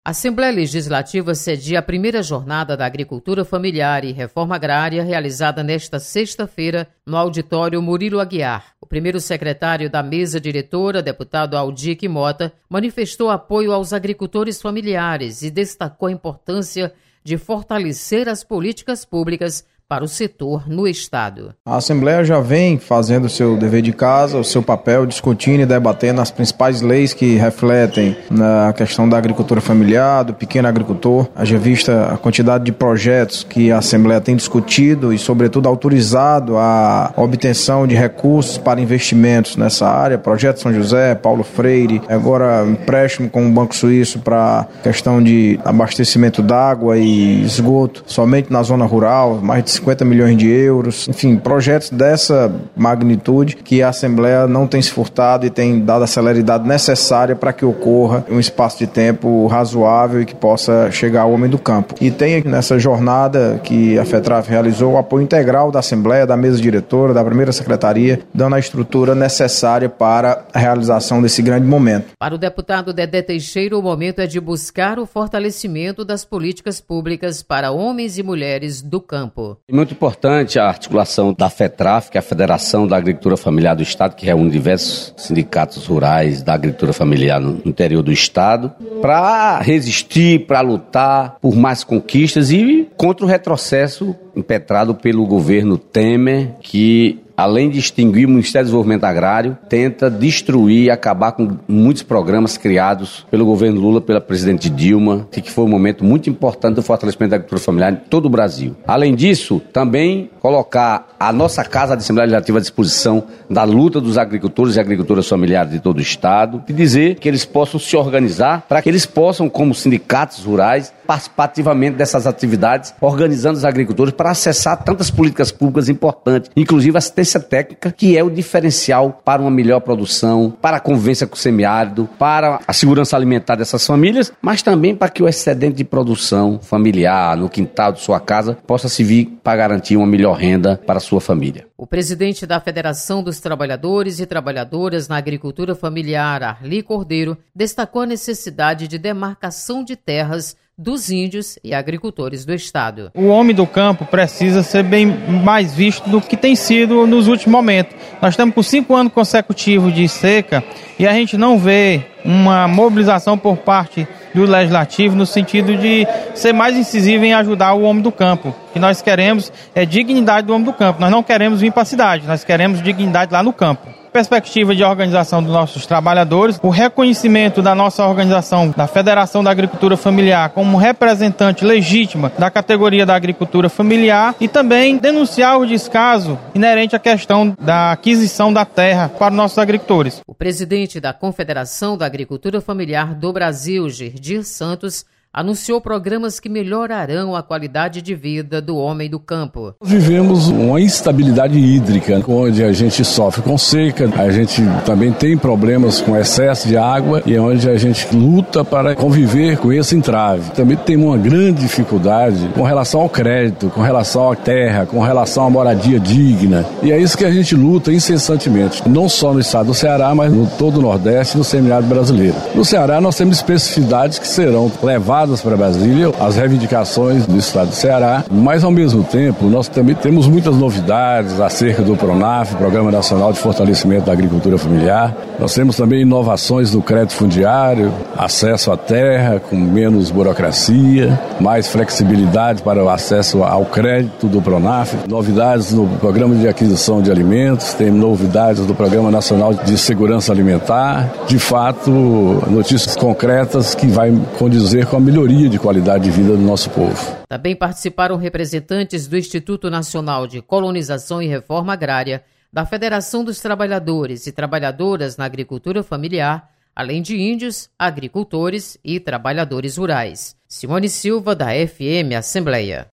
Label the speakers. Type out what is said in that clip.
Speaker 1: A Assembleia Legislativa cedia a primeira jornada da Agricultura Familiar e Reforma Agrária realizada nesta sexta-feira no auditório Murilo Aguiar. O primeiro secretário da mesa diretora, deputado Aldique Mota, manifestou apoio aos agricultores familiares e destacou a importância de fortalecer as políticas públicas para o setor no Estado.
Speaker 2: A Assembleia já vem fazendo o seu dever de casa, o seu papel, discutindo e debatendo as principais leis que refletem na questão da agricultura familiar, do pequeno agricultor. Haja vista a quantidade de projetos que a Assembleia tem discutido e, sobretudo, autorizado a obtenção de recursos para investimentos nessa área, Projeto São José, Paulo Freire, agora empréstimo com o Banco Suíço para questão de abastecimento d'água e esgoto, somente na zona rural, mais de 50 milhões de euros, enfim, projetos dessa magnitude que a Assembleia não tem se furtado e tem dado a celeridade necessária para que ocorra um espaço de tempo razoável e que possa chegar ao homem do campo. E tem nessa jornada que a FETRAF realizou o apoio integral da Assembleia, da mesa diretora, da primeira secretaria, dando a estrutura necessária para a realização desse grande momento.
Speaker 1: Para o deputado Dedé Teixeira, o momento é de buscar o fortalecimento das políticas públicas para homens e mulheres do campo.
Speaker 3: É muito importante a articulação da FETRAF, que é a Federação da Agricultura Familiar do Estado, que reúne diversos sindicatos rurais da agricultura familiar no interior do Estado, para resistir, para lutar por mais conquistas e contra o retrocesso impetrado pelo governo Temer, que, além de extinguir o Ministério do Desenvolvimento Agrário, tenta destruir e acabar com muitos programas criados pelo governo Lula, pela presidente Dilma, que foi um momento muito importante do fortalecimento da agricultura familiar em todo o Brasil. Além disso, também colocar a nossa Casa de Assembleia Legislativa à disposição da luta dos agricultores e agricultoras familiares de todo o Estado e dizer que eles possam se organizar para que eles possam, como sindicatos rurais, participar ativamente dessas atividades, organizando os agricultores para acessar tantas políticas públicas importantes, inclusive a assistência técnica, que é o diferencial para uma melhor produção, para a convivência com o semiárido, para a segurança alimentar dessas famílias, mas também para que o excedente de produção familiar no quintal de sua casa possa servir para garantir uma melhor renda para a sua família.
Speaker 1: O presidente da Federação dos Trabalhadores e Trabalhadoras na Agricultura Familiar, Arli Cordeiro, destacou a necessidade de demarcação de terras dos índios e agricultores do Estado.
Speaker 4: O homem do campo precisa ser bem mais visto do que tem sido nos últimos momentos. Nós estamos com 5 anos consecutivos de seca e a gente não vê uma mobilização por parte do Legislativo no sentido de ser mais incisivo em ajudar o homem do campo. O que nós queremos é dignidade do homem do campo. Nós não queremos vir para a cidade, nós queremos dignidade lá no campo. Perspectiva de organização dos nossos trabalhadores, o reconhecimento da nossa organização, da Federação da Agricultura Familiar, como representante legítima da categoria da agricultura familiar e também denunciar o descaso inerente à questão da aquisição da terra para os nossos agricultores.
Speaker 1: O presidente da Confederação da Agricultura Familiar do Brasil, Gerdir Santos, anunciou programas que melhorarão a qualidade de vida do homem do campo.
Speaker 5: Vivemos uma instabilidade hídrica, onde a gente sofre com seca, a gente também tem problemas com excesso de água e onde a gente luta para conviver com esse entrave. Também tem uma grande dificuldade com relação ao crédito, com relação à terra, com relação à moradia digna. E é isso que a gente luta incessantemente, não só no estado do Ceará, mas no todo o Nordeste e no semiárido brasileiro. No Ceará nós temos especificidades que serão levadas para Brasília, as reivindicações do estado do Ceará, mas ao mesmo tempo nós também temos muitas novidades acerca do PRONAF, Programa Nacional de Fortalecimento da Agricultura Familiar. Nós temos também inovações do crédito fundiário, acesso à terra com menos burocracia, mais flexibilidade para o acesso ao crédito do PRONAF, novidades no Programa de Aquisição de Alimentos, tem novidades do Programa Nacional de Segurança Alimentar, de fato, notícias concretas que vai condizer com a melhoria de qualidade de vida do nosso povo.
Speaker 1: Também participaram representantes do Instituto Nacional de Colonização e Reforma Agrária, da Federação dos Trabalhadores e Trabalhadoras na Agricultura Familiar, além de índios, agricultores e trabalhadores rurais. Simone Silva, da FM Assembleia.